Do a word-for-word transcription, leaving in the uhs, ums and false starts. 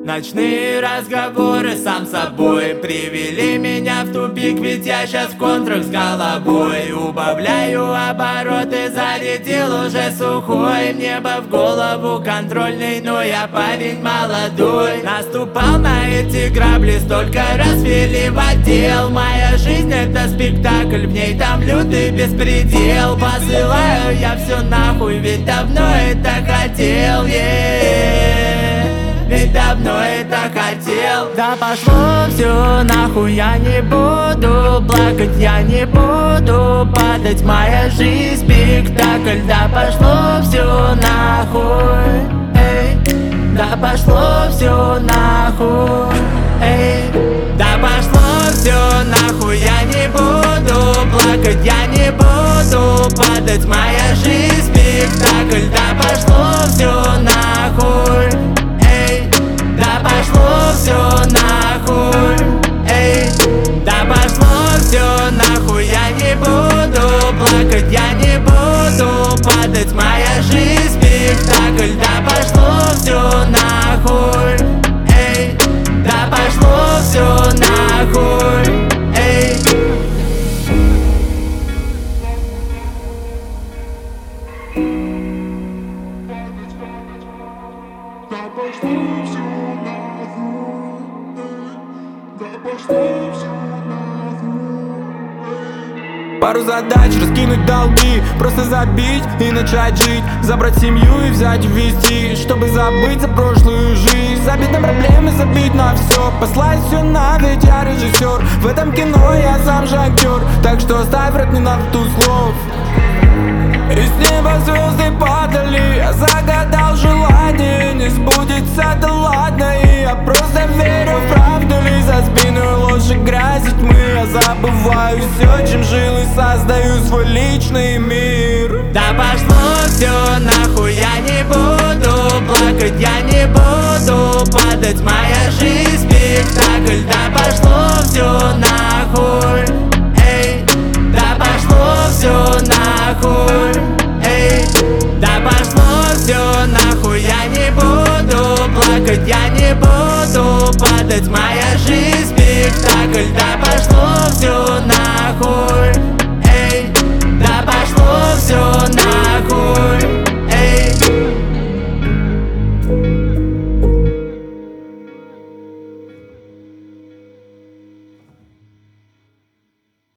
Ночные разговоры сам собой привели меня в тупик, ведь я сейчас в контрах с головой. Убавляю обороты, зарядил уже сухой. Небо в голову контрольный, но я парень молодой. Наступал на эти грабли, столько раз ввели в отдел. Моя жизнь это спектакль, в ней там лютый беспредел. Посылаю я все нахуй, ведь давно это хотел, yeah. Ведь давно это хотел. Да пошло все нахуй, я не буду плакать, я не буду падать. Моя жизнь спектакль. Да пошло все нахуй, эй. Да пошло все нахуй, эй. Да пошло все нахуй, я не буду плакать, я не буду падать. Моя жизнь спектакль. Да пошло все нахуй, да пошло все нахуй, эй. Да пошло все нахуй, я не буду плакать, я не буду падать. Моя жизнь спектакль. Да пошло все нахуй, эй. Да пошло все нахуй, эй. Да пошло все нахуй, да пошло все нахуй. Пару задач, раскинуть долги, просто забить и начать жить. Забрать семью и взять и ввести, чтобы забыть за прошлую жизнь. Забить на проблемы, забить на все, послать все на, ведь я режиссер. В этом кино я сам же актер, так что оставь рот не на рту слов. Из неба звезды падали, я загадал желание, не сбудется, да ладно. И я просто верю в правду, лишь за спиной ложь и грязь и тьмы. Я забываю все, чем жил, и создаю свой личный мир. Да пошло все нахуй, я не буду плакать, я не буду падать. Моя жизнь спектакль. Да пошло все нахуй, эй. Да пошло все нахуй, эй. Да пошло все нахуй, я не буду плакать, я не буду падать. Моя жизнь спектакль. Да пошло